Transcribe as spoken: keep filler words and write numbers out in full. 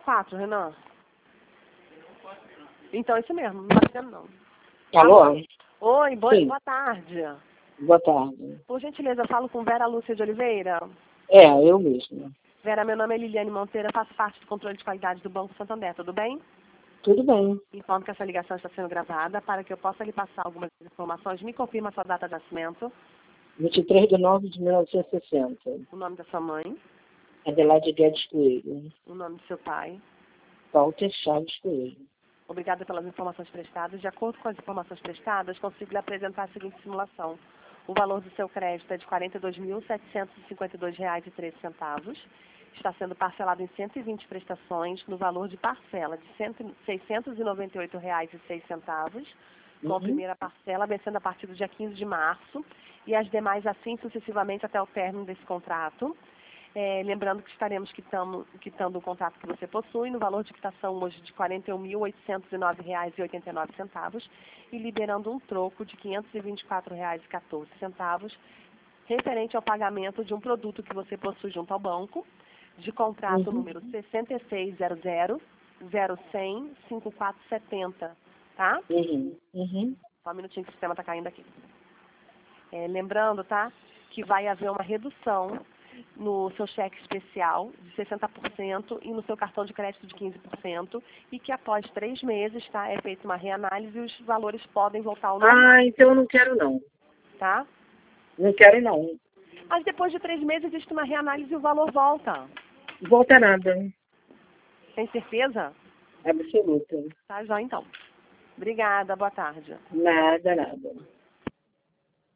quatro, Renan? Então, isso mesmo, não está vendo não. Alô? Oi, boa, Sim. boa tarde. Boa tarde. Por gentileza, eu falo com Vera Lúcia de Oliveira. É, eu mesma. Vera, meu nome é Liliane Monteiro, faço parte do controle de qualidade do Banco Santander, tudo bem? Tudo bem. Informo que essa ligação está sendo gravada para que eu possa lhe passar algumas informações. Me confirma a sua data de nascimento, vinte e três de nove de mil novecentos e sessenta. o nome da sua mãe, Adelaide Guedes Coelho. o nome do seu pai. Walter Chaves Coelho. Obrigada pelas informações prestadas. De acordo com as informações prestadas, consigo lhe apresentar a seguinte simulação. O valor do seu crédito é de quarenta e dois mil, setecentos e cinquenta e dois reais e treze centavos. Está sendo parcelado em cento e vinte prestações no valor de parcela de seiscentos e noventa e oito reais e seis centavos, com a Uhum. primeira parcela vencendo a partir do dia quinze de março e as demais assim sucessivamente até o término desse contrato. É, lembrando que estaremos quitando, quitando o contrato que você possui no valor de quitação hoje de quarenta e um mil, oitocentos e nove reais e oitenta e nove centavos e liberando um troco de quinhentos e vinte e quatro reais e quatorze centavos referente ao pagamento de um produto que você possui junto ao banco, de contrato Uhum. número sessenta e seis zero zero, zero cem, cinquenta e quatro setenta, tá? Uhum. Uhum. Só um minutinho que o sistema está caindo aqui. É, lembrando, tá, que vai haver uma redução no seu cheque especial de sessenta por cento e no seu cartão de crédito de quinze por cento e que após três meses, tá, é feita uma reanálise e os valores podem voltar ao normal, Ah, então eu não quero não. tá? Não quero não. Mas depois de três meses existe uma reanálise e o valor volta. Volta nada. Tem certeza? Absoluta. Tá, já então. Obrigada, boa tarde. Nada, nada.